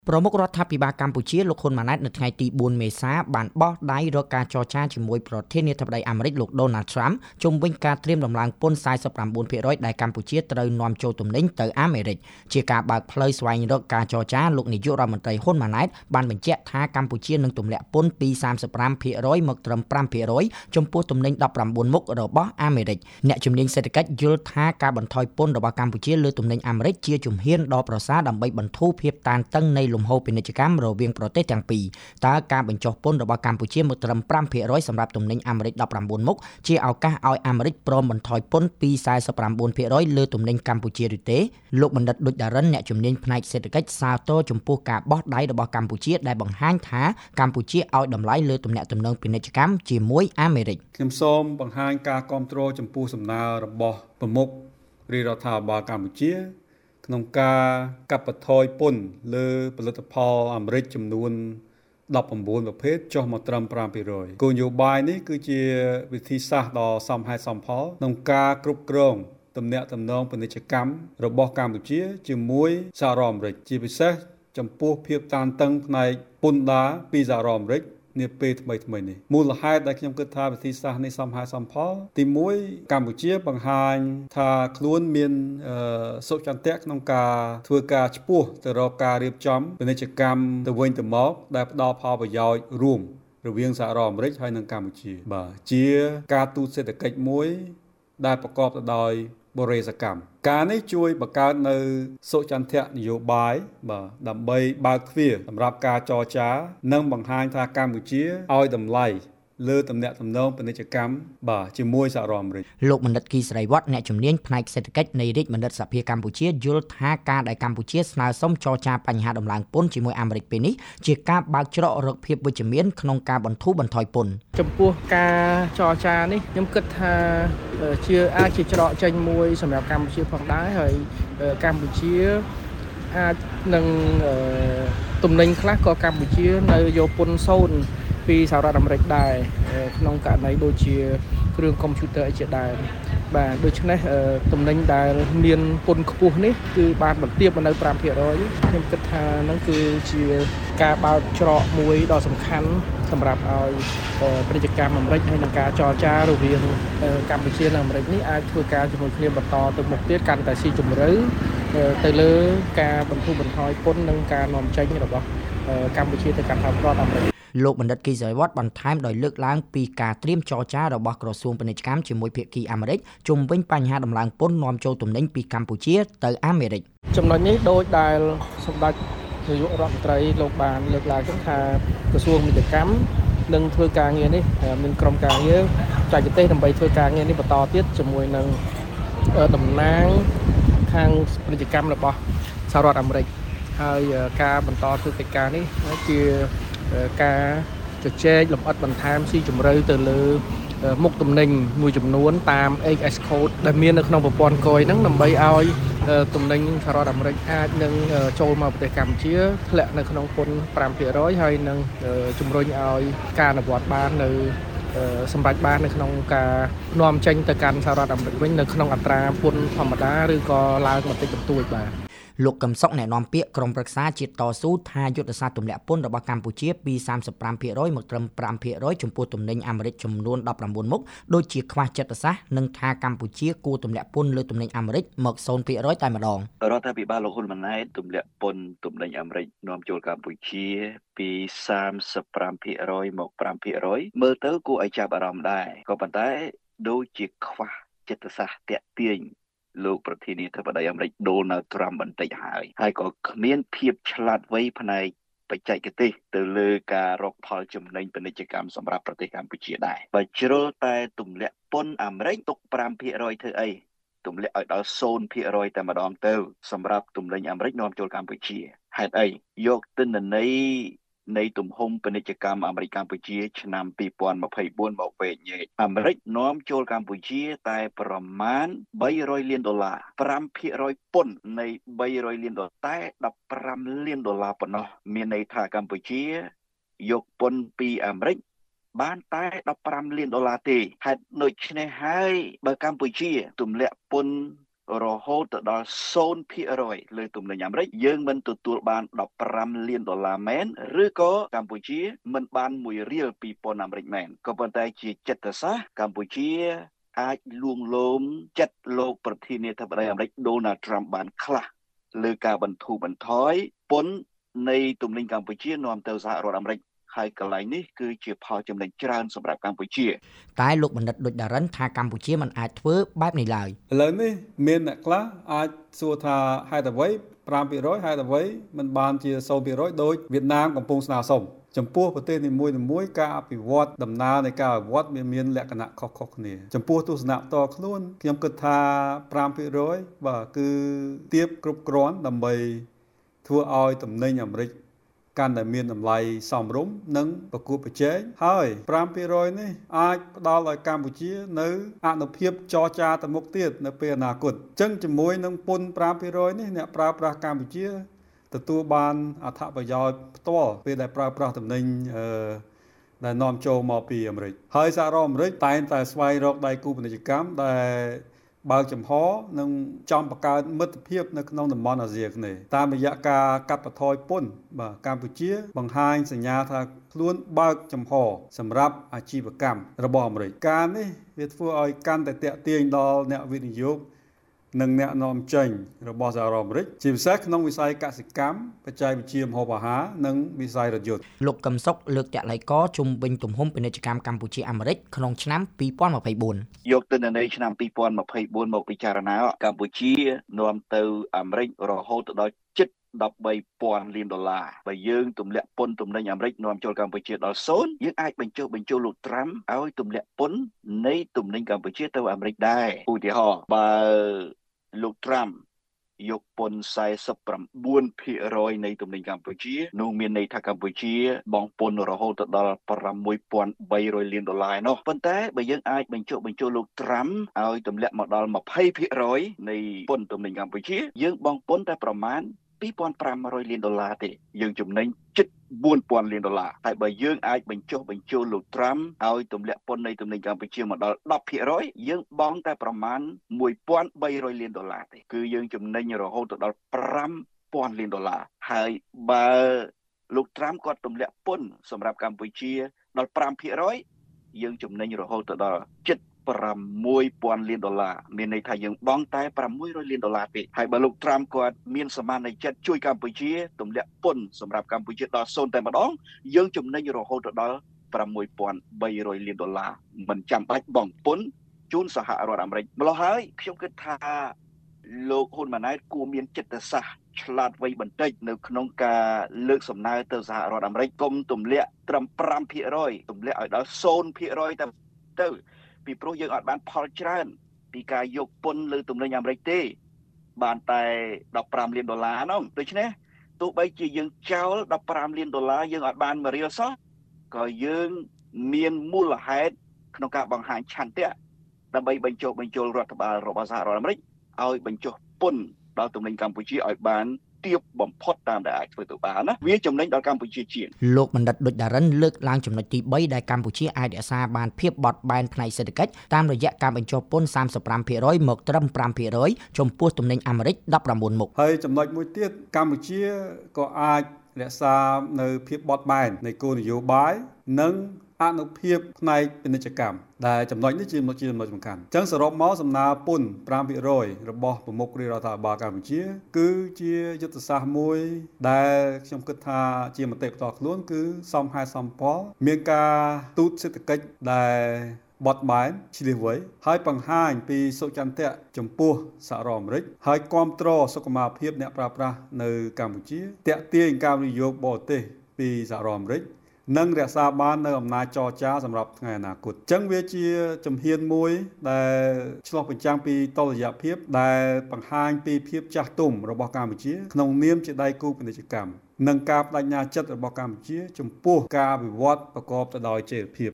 ប្រមុខរដ្ឋាភិបាលកម្ពុជាលោកហ៊ុនម៉ាណែតនៅថ្ងៃទី4 មេសាបានបោះដៃរកការចរចាជាមួយប្រធានាធិបតីអាមេរិកលោក Donald Trump ជុំវិញការត្រៀមដំឡើងពន្ធ 49% ដែលកម្ពុជាត្រូវនាំចូលទំនិញទៅអាមេរិកជាការបើកផ្លូវស្វែងរកការចរចាលោកនាយករដ្ឋមន្ត្រីហ៊ុនម៉ាណែតបានបញ្ជាក់ថាកម្ពុជានឹងទម្លាក់ពន្ធពី 35% មកត្រឹម 5% ចំពោះទំនិញ 19 មុខរបស់អាមេរិកអ្នកជំនាញសេដ្ឋកិច្ចយល់ថាការបន្ថយពន្ធរបស់កម្ពុជាលើទំនិញអាមេរិកជាជំហានដ៏ប្រសើរដើម្បីបន្ធូរភាពតានតឹងនៃលំហូរពាណិជ្ជកម្មរវាងប្រទេសទាំងពីរតើការបញ្ចុះពន្ធរបស់កម្ពុជាមកត្រឹម 5% សម្រាប់ទំនិញអាមេរិក 19 មុខជាឱកាសឲ្យអាមេរិកព្រមបន្ថយពន្ធពី 49% លើទំនិញកម្ពុជាឬទេលោកបណ្ឌិតឌុចដារិនអ្នកជំនាញផ្នែកសេដ្ឋកិច្ចសាទរចំពោះការបោះដៃរបស់កម្ពុជាដែលបង្ហាញថាកម្ពុជាឲ្យតម្លៃលើទំនាក់ទំនងពាណិជ្ជកម្មជាមួយអាមេរិកខ្ញុំសូមបង្ហាញការគាំទ្រចំពោះសំណើរបស់ប្រមុខរាជរដ្ឋាភិបាលកម្ពុជាក្នុងការកាត់បន្ថយពន្ធលើផលិតផលអាមេរិកចំនួន19ប្រភេទចុះមកត្រឹម 5% គោលនយោបាយនេះគឺជាវិធីសាស្ត្រដ៏សមហេតុសមផលក្នុងការគ្រប់គ្រងទំនាក់ទំនងពាណិជ្ជកម្មរបស់កម្ពុជាជាមួយសហរដ្ឋអាមេរិកជាពិសេសចំពោះភាពតានតឹងផ្នែកពន្ធដារពីសហរដ្ឋអាមេរិកនាពេលថ្មីនេះមូលហេតុដែលខ្ញុំគិតថាវិធីសាស្ត្រនេះសមហេតុសមផលទី1កម្ពុជាបង្ហាញថាខ្លួនមានសុចន្ទៈក្នុងការធ្វើការឆ្ពោះទៅរកការរៀបចំពាណិជ្ជកម្មទៅវិញទៅមកដែលផ្ដល់ផលប្រយោជន៍រួមរវាងសហរដ្ឋអាមេរិកហើយនិងកម្ពុជាបាទជាការទូតសេដ្ឋកិច្ចមួយដែលប្រកបទៅដោយបរិយាកម្មការនេះជួយបង្កើតនៅសុចន្ទៈនយោបាយបាទដើម្បីបើកទ្វារសម្រាប់ការចរចានិងបង្ហាញថាកម្ពុជាឲ្យតម្លៃលើទំនាក់ទំនងពាណិជ្ជកម្មបាទជាមួយសហរដ្ឋអាមេរិកលោកបណ្ឌិតគីស្រីវត្តអ្នកជំនាញផ្នែកសេដ្ឋកិច្ចនៃរាជបណ្ឌិតសភាកម្ពុជាយល់ថាការដែលកម្ពុជាស្នើសុំចរចាបញ្ហាដំឡើងពន្ធជាមួយអាមេរិកពេលនេះជាការបើកច្រករកភាពវិជ្ជមានក្នុងការបន្ធូរបន្ថយពន្ធចំពោះការចរចានេះខ្ញុំគិតថាអាចជាច្រកចេញមួយសម្រាប់កម្ពុជាផងដែរហើយកម្ពុជាអាចនឹងទំនិញខ្លះក៏កម្ពុជានៅយកពន្ធសូន្យពីសហរដ្ឋអាមេរិកដែរក្នុងករណីដូចជាគ្រឿងកុំព្យូទ័រអីជាដើមបាទដូច្នេះទំនិញដែលមានពន្ធខ្ពស់នេះគឺបានបន្ទាបមកនៅ 5% ខ្ញុំគិតថាហ្នឹងគឺជាការបើកច្រកមួយដ៏សំខាន់សម្រាប់ឲ្យពាណិជ្ជកម្មអាមេរិកហើយនឹងការចរចារវាងកម្ពុជានិងអាមេរិកនេះអាចធ្វើការជាមួយគ្នាបន្តទៅមុខទៀតកាន់តែស៊ីជម្រៅទៅលើការបន្ធូរបន្ថយពន្ធនិងការនាំចេញរបស់កម្ពុជាទៅកាន់សហរដ្ឋអាមេរិកលោកបណ្ឌិតគីសីវត្តបន្ថែមដោយលើកឡើងពីការត្រៀមចរចារបស់ក្រសួងពាណិជ្ជកម្មជាមួយភាគីអាមេរិកជុំវិញបញ្ហាដំឡើងពន្ធនាំចូលទំនិញពីកម្ពុជាទៅអាមេរិកចំណុចនេះដូចដែលសម្ដេចនាយករដ្ឋមន្ត្រីលោកបានលើកឡើងថាក្រសួងពាណិជ្ជកម្មនឹងធ្វើការងារនេះមានក្រុមការងារបច្ចេកទេសដើម្បីធ្វើការងារនេះបន្តទៀតជាមួយនឹងតំណាងខាងពាណិជ្ជកម្មរបស់សហរដ្ឋអាមេរិកហើយការបន្តធ្វើកិច្ចការនេះជាការជជែកលម្អិតបន្ថែមស៊ីជម្រៅទៅលើមុខទំនិញមួយចំនួនតាម HS code ដែលមាននៅក្នុងប្រព័ន្ធគយហ្នឹងដើម្បីឲ្យទំនិញសហរដ្ឋអាមេរិកអាចនឹងចូលមកប្រទេសកម្ពុជាធ្លាក់នៅក្នុងពន្ធ 5% ហើយនឹងជំរុញឲ្យការអនុវត្តបាននៅសម្រាប់បាននៅក្នុងការនាំចេញទៅកាន់សហរដ្ឋអាមេរិកវិញនៅក្នុងអត្រាពន្ធធម្មតាឬក៏ឡើងបន្តិចបន្តួចបាទលោកកឹមសុខណែនាំពាក្យក្រុមប្រឹក្សាជាតិតស៊ូថាយុទ្ធសាស្ត្រទម្លាក់ពន្ធរបស់កម្ពុជាពី 35% មកត្រឹម 5% ចំពោះទំនិញអាមេរិកចំនួន 19 មុខដូចជាខ្វះចិត្តសាស្ត្រនិងថាកម្ពុជាគួរទម្លាក់ពន្ធលើទំនិញអាមេរិកមក 0% តែម្ដងរដ្ឋាភិបាលលោកហ៊ុនម៉ាណែតទម្លាក់ពន្ធទំនិញអាមេរិកនាំចូលកម្ពុជាពី 35% មក 5% មើលទៅគួរឲ្យចាប់អារម្មណ៍ដែរក៏ប៉ុន្តែដូចជាខ្វះចិត្តសាស្ត្រតាក់ទាញលោកប្រធានាធិបតីអាមេរិកដូណាល់ត្រាំបន្តិចហើយក៏គ្មានភាពឆ្លាតវៃផ្នែកបច្ចេកទេសទៅលើការរកផលចំណេញពាណិជ្ជកម្មសម្រាប់ប្រទេសកម្ពុជាដែរបើជ្រុលតែទម្លាក់ពន្ធអាមេរិកទុក 5% ធ្វើអីទម្លាក់ឲ្យដល់ 0% តែម្ដងទៅសម្រាប់ទំនិញអាមេរិកនាំចូលកម្ពុជាហេតុអីយកទិន្នន័យនៃទំហំពាណិជ្ជកម្មអាមេរិកកម្ពុជាឆ្នាំ2024មកវិញអាមេរិកនាំចូលកម្ពុជាតែប្រមាណ$300 លាន 5% ពន្ធនៃ$300 លានតែ$15 លានប៉ុណ្ណោះមានន័យថាកម្ពុជាយកពន្ធពីអាមេរិកបានតែ$15 លានទេហេតុដូច្នេះហើយបើកម្ពុជាទម្លាក់ពន្ធរហូតទៅដល់ 0% លើទំនិញអាមេរិកយើងមិនទទួលបាន$15 លានមែនឬក៏កម្ពុជាមិនបាន1រៀលពីពន្ធអាមេរិកមែនក៏ប៉ុន្តែជាចិត្តសាស្ត្រកម្ពុជាអាចលួងលោមចិត្តលោកប្រធានាធិបតីអាមេរិក Donald Trump បានខ្លះលើការបន្ធូរបន្ថយពន្ធនៃទំនិញកម្ពុជានាំទៅសហរដ្ឋអាមេរិកហើយកន្លែងនេះគឺជាផលចំណេញច្រើនសម្រាប់កម្ពុជាតែលោកបណ្ឌិតដូចដារិនថាកម្ពុជាមិនអាចធ្វើបែបនេះឡើយឥឡូវនេះមានអ្នកខ្លះអាចសួរថាហេតុអ្វី 5% ហេតុអ្វីមិនបានជា 0% ដូចវៀតណាមកំពុងស្នើសុំចំពោះប្រទេសនីមួយៗការអភិវឌ្ឍដំណើរនៃការអភិវឌ្ឍមានលក្ខណៈខុសៗគ្នាចំពោះទស្សនៈផ្ទាល់ខ្លួនខ្ញុំគិតថា 5% បាទគឺទាបគ្រប់គ្រាន់ដើម្បីធ្វើឲ្យទំនិញអាមេរិកកាន់តែមានតម្លៃសមរម្យនិងប្រកួតប្រជែងហើយ 5% នេះអាចផ្ដល់ឲ្យកម្ពុជានៅអនុភាពចរចាទៅមុខទៀតនៅពេលអនាគតអញ្ចឹងជាមួយនឹងពន្ធ 5% នេះអ្នកប្រើប្រាស់កម្ពុជាទទួលបានអត្ថប្រយោជន៍ផ្ទាល់ពេលដែលប្រើប្រាស់ទំនិញដែលនាំចូលមកពីអាមេរិកហើយសហរដ្ឋអាមេរិកតែងតែស្វែងរកដៃគូពាណិជ្ជកម្មដែលបើកចំហនិងចំបង្កើតមិត្តភាពនៅក្នុងតំបន់អាស៊ីអាគ្នេយ៍តាមរយៈការកាត់បន្ថយពន្ធបាទកម្ពុជាបង្ហាញសញ្ញាថាខ្លួនបើកចំហសម្រាប់អាជីវកម្មរបស់អាមេរិកការនេះវាធ្វើឲ្យកាន់តែទាក់ទាញដល់អ្នកវិនិយោគនិងអ្នកនាំចេញរបស់សហរដ្ឋអាមេរិកជាពិសេសក្នុងវិស័យកសិកម្មបច្ចេកវិទ្យាម្ហូបអាហារនិងវិស័យរថយន្តលោកកឹមសុខលើកតឡៃកជុំវិញទំហំពាណិជ្ជកម្មកម្ពុជាអាមេរិកក្នុងឆ្នាំ2024 យកទិន្នន័យឆ្នាំ2024មកពិចារណាកម្ពុជានាំទៅអាមេរិករហូតដល់ជិត$13,000 លានបើយើងទម្លាក់ពន្ធទំនិញអាមេរិកនាំចូលកម្ពុជាដល់0យើងអាចបញ្ចុះបញ្ចូលលោកត្រាំឲ្យទម្លាក់ពន្ធនៃទំនិញកម្ពុជាទៅអាមេរិកដែរឧទាហរណ៍បើលោកត្រាំយកពន្ធ 49% នៃទំនិញកម្ពុជានោះមានន័យថាកម្ពុជាបង់ពន្ធរហូតដល់$6,300 លាននោះប៉ុន្តែបើយើងអាចបញ្ចុះបញ្ចូលលោកត្រាំឲ្យទម្លាក់មកដល់ 20% នៃពន្ធទំនិញកម្ពុជាយើងបង់ពន្ធតែប្រមាណ$2,500 លានទេយើងចំណេញជិត$4,000 លានហើយបើយើងអាចបញ្ចុះបញ្ចូលលោកត្រាំឲ្យទម្លាក់ពន្ធនៃទំនិញកម្ពុជាមកដល់ 10% យើងបង់តែប្រមាណ$1,300 លានទេគឺយើងចំណេញរហូតដល់$5,000 លានហើយបើលោកត្រាំគាត់ទម្លាក់ពន្ធសម្រាប់កម្ពុជាដល់ 5% យើងចំណេញរហូតដល់ជិត$6,000 លានមានន័យថាយើងបង់តែ$600 លានទេហើយបើលោកត្រាំគាត់មានសមានចិត្តជួយកម្ពុជាទម្លាក់ពន្ធសម្រាប់កម្ពុជាដល់0តែម្ដងយើងចំណេញរហូតដល់$6,300 លានមិនចាំបាច់បង់ពន្ធជូនសហរដ្ឋអាមេរិកម្ល៉េះហើយខ្ញុំគិតថាលោកហ៊ុនម៉ាណែតគួរមានចិត្តសាស្ត្រឆ្លាតវៃបន្តិចនៅក្នុងការលើកសំណើទៅសហរដ្ឋអាមេរិកកុំទម្លាក់ត្រឹម 5% ទម្លាក់ឲ្យដល់ 0% ទៅពីព្រោះយើងអត់បានផលច្រើនពីការយកពន្ធលើទំនិញអាមេរិកទេបានតែ$15 លាននោះដូច្នេះទោះបីជាយើងចោល$15 លានយើងអត់បាន1រៀលសោះក៏យើងមានមូលហេតុក្នុងការបង្ហាញឆន្ទៈដើម្បីបញ្ចុះបញ្ចូលរដ្ឋបាលរបស់សហរដ្ឋអាមេរិកឲ្យបញ្ចុះពន្ធដល់ទំនិញកម្ពុជាឲ្យបានទាបបំផុតតាមដែលអាចធ្វើទៅបានណាវាចំណេញដល់កម្ពុជាជាងលោកបណ្ឌិតដូចដារិនលើកឡើងចំណុចទី3ដែលកម្ពុជាអាចរក្សាបានភាពបត់បែនផ្នែកសេដ្ឋកិច្ចតាមរយៈការបញ្ចុះពន្ធ 35% មកត្រឹម 5% ចំពោះទំនិញអាមេរិក19មុខហើយចំណុចមួយទៀតកម្ពុជាក៏អាចរក្សានៅភាពបត់បែននៃគោលនយោបាយនិងអនុភាពផ្នែកពាណិជ្ជកម្មដែលចំណុចនេះជាចំណុចសំខាន់អញ្ចឹងសរុបមកសំណើពន្ធ 5% របស់ប្រមុខរាជរដ្ឋាភិបាលកម្ពុជាគឺជាយុទ្ធសាស្ត្រមួយដែលខ្ញុំគិតថាជាមតិផ្ទាល់ខ្លួនគឺសមហេតុសមផលមានការទូតសេដ្ឋកិច្ចដែលបត់បែនឆ្លៀសវៃហើយបង្ហាញពីសុចន្ទៈចំពោះសហរដ្ឋអាមេរិកហើយគាំទ្រសុខុមាលភាពអ្នកប្រើប្រាស់នៅកម្ពុជាទាក់ទាញការវិនិយោគបរទេសពីសហរដ្ឋអាមេរិកនិងរក្សាបាននៅអំណាចចរចាសម្រាប់ថ្ងៃអនាគតអញ្ចឹងវាជាជំហានមួយដែលឆ្លុះបញ្ចាំងពីតុល្យភាពដែលបង្ហាញពីភាពចាស់ទុំរបស់កម្ពុជាក្នុងនាមជាដៃគូពាណិជ្ជកម្មនិងការបដិញ្ញាចិត្តរបស់កម្ពុជាចំពោះការវិវត្តប្រកបទៅដោយចីរភាព